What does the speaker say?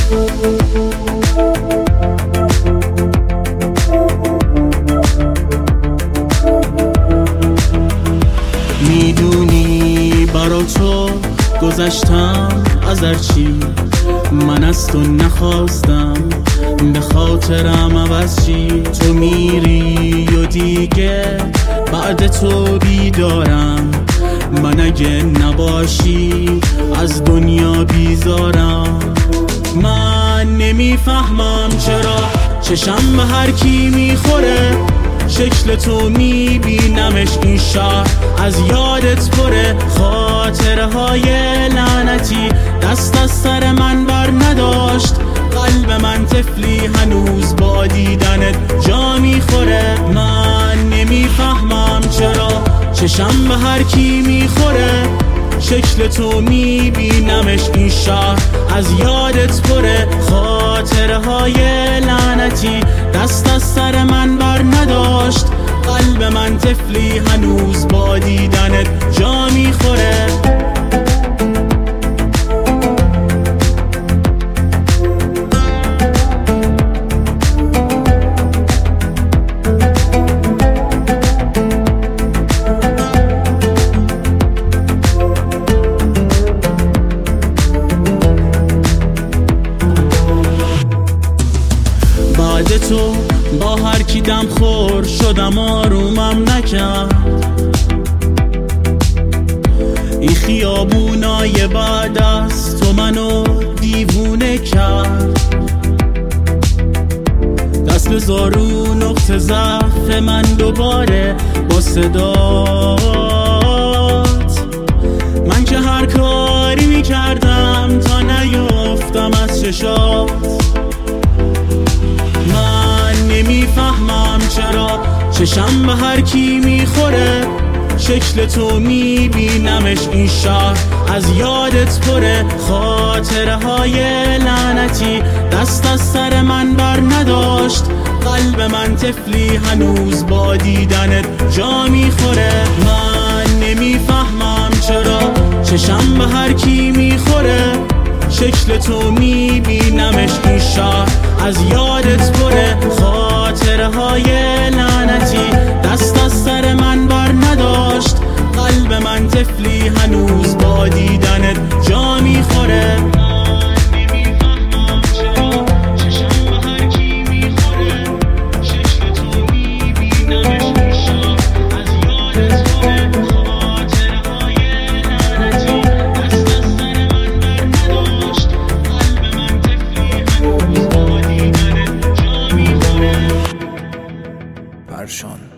میدونی برا تو گذشتم از هرچی، من از تو نخواستم به خاطرم عوض چی. تو میری و دیگه بعد تو بیدارم، من اگه نباشی از دنیا بیزارم. من نمیفهمم چرا چشم به هر کی میخوره، شکل تو میبینمش این شهر از یادت پره. خاطره های لعنتی دست از سر من بر نداشت، قلب من طفلی هنوز با دیدنت جا میخوره. من نمیفهمم چرا چشم به هر کی میخوره، شکل تو میبینمش این شهر از یادت پره. خاطره های لعنتی دست از سر من بر نداشت، قلب من طفلی هنوز با دیدنت جا میخوره. بعد تو با هر کی دم خور شدم آرومم نکرد، این خیابونای بعد از تو منو دیوونه کرد. دست بذار رو نقطه ضعف من دوباره با صدات، من که هر کاری میکردم تا نیفتم از چشات. نمیفهمم چرا چشم به هر کی میخوره، شکل تو میبینمش این شهر از یادت پره. خاطره های لعنتی دست از سر من بر نداشت، قلب من طفلی هنوز با دیدنت جا میخوره. من نمیفهمم چرا چشم به هر کی میخوره، شکل تو میبینمش این شهر از یادت پره. خاطره های لعنتی دست از سر من بر نداشت، قلب من طفلی هنوز با دیدنت جا میخوره. برشان